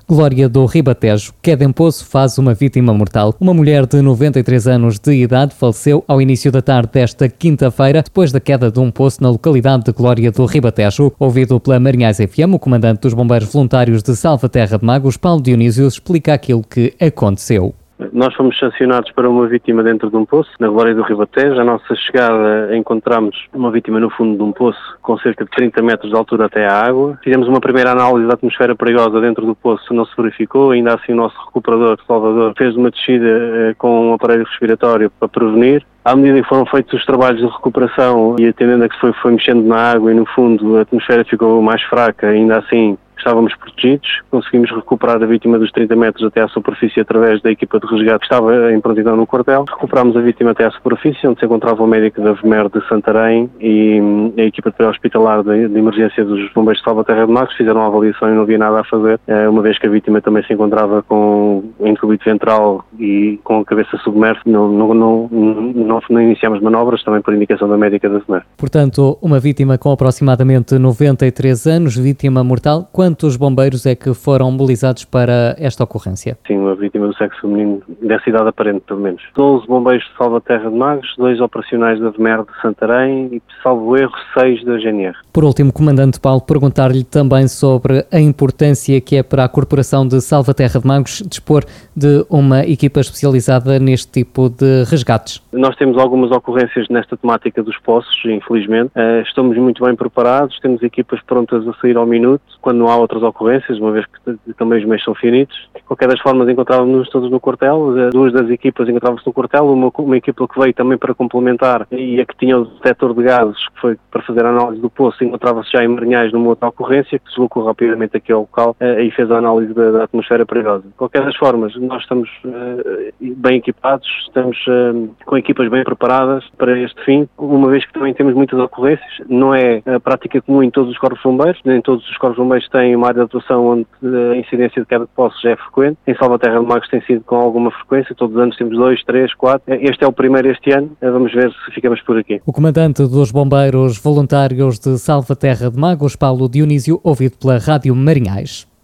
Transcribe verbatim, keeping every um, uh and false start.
Glória do Ribatejo. Queda em poço faz uma vítima mortal. Uma mulher de noventa e três anos de idade faleceu ao início da tarde desta quinta-feira, depois da queda de um poço na localidade de Glória do Ribatejo. Ouvido pela Marinhais F M, o comandante dos Bombeiros Voluntários de Salvaterra de Magos, Paulo Dionísio, explica aquilo que aconteceu. Nós fomos sancionados para uma vítima dentro de um poço, na Glória do Ribatejo. À nossa chegada encontramos uma vítima no fundo de um poço, com cerca de trinta metros de altura até à água. Fizemos uma primeira análise da atmosfera perigosa dentro do poço, não se verificou. Ainda assim o nosso recuperador, Salvador, fez uma descida eh, com um aparelho respiratório para prevenir. À medida que foram feitos os trabalhos de recuperação e atendendo a que se foi, foi mexendo na água e no fundo a atmosfera ficou mais fraca, ainda assim estávamos protegidos, conseguimos recuperar a vítima dos trinta metros até à superfície através da equipa de resgate que estava em prontidão no quartel. Recuperámos a vítima até à superfície, onde se encontrava o médico da V M E R de Santarém e a equipa de pré-hospitalar de, de emergência dos bombeiros de Salvaterra de Magos. Fizeram a avaliação e não havia nada a fazer, uma vez que a vítima também se encontrava com incúbito ventral e com a cabeça submersa. Não, não, não, não, não iniciámos manobras, também por indicação da médica da V M E R. Portanto, uma vítima com aproximadamente noventa e três anos, vítima mortal. Quantos bombeiros é que foram mobilizados para esta ocorrência? Sim, uma vítima do sexo feminino, dessa idade aparente, pelo menos. doze bombeiros de Salvaterra de Magos, dois operacionais da V M E R de Santarém e, salvo erro, seis da G N R. Por último, Comandante Paulo, perguntar-lhe também sobre a importância que é para a Corporação de Salvaterra de Magos dispor de uma equipa especializada neste tipo de resgates. Nós temos algumas ocorrências nesta temática dos poços, infelizmente. Estamos muito bem preparados, temos equipas prontas a sair ao minuto, quando não há outras ocorrências, uma vez que também os meios são finitos. De qualquer das formas, encontrávamos-nos todos no quartel. Duas das equipas encontravam-se no quartel, uma, uma equipa que veio também para complementar e a que tinha o detector de gases, que foi para fazer a análise do poço, encontrava-se já em Marinhais numa outra ocorrência, que se deslocou rapidamente aqui ao local uh, e fez a análise da, da atmosfera perigosa. De qualquer das formas, nós estamos uh, bem equipados, estamos uh, com equipas bem preparadas para este fim, uma vez que também temos muitas ocorrências. Não é a prática comum em todos os corpos de bombeiros, nem todos os corpos de bombeiros têm uma área de atuação onde a incidência de queda de poços já é frequente. Em Salvaterra de Magos tem sido com alguma frequência, todos os anos temos dois, três, quatro. Este é o primeiro este ano, vamos ver se ficamos por aqui. O comandante dos Bombeiros Voluntários de Salvaterra de Magos, Paulo Dionísio, ouvido pela Rádio Marinhais.